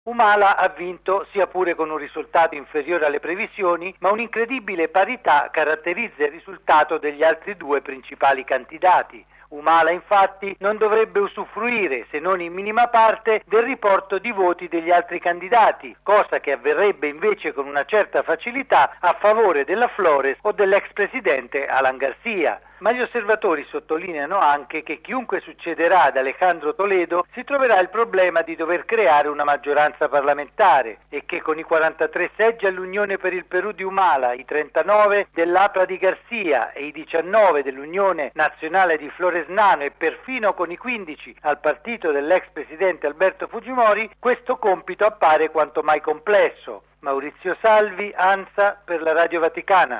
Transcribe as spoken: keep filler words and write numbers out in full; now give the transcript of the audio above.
Humala ha vinto, sia pure con un risultato inferiore alle previsioni, ma un'incredibile parità caratterizza il risultato degli altri due principali candidati. Humala infatti non dovrebbe usufruire, se non in minima parte, del riporto di voti degli altri candidati, cosa che avverrebbe invece con una certa facilità a favore della Flores o dell'ex presidente Alan Garcia. Ma gli osservatori sottolineano anche che chiunque succederà ad Alejandro Toledo si troverà il problema di dover creare una maggioranza parlamentare e che con i quarantatré seggi all'Unione per il Perù di Humala, i trentanove dell'A P R A di Garcia e i diciannove dell'Unione Nazionale di Floresnano e perfino con i quindici al partito dell'ex presidente Alberto Fujimori, questo compito appare quanto mai complesso. Maurizio Salvi, ANSA, per la Radio Vaticana.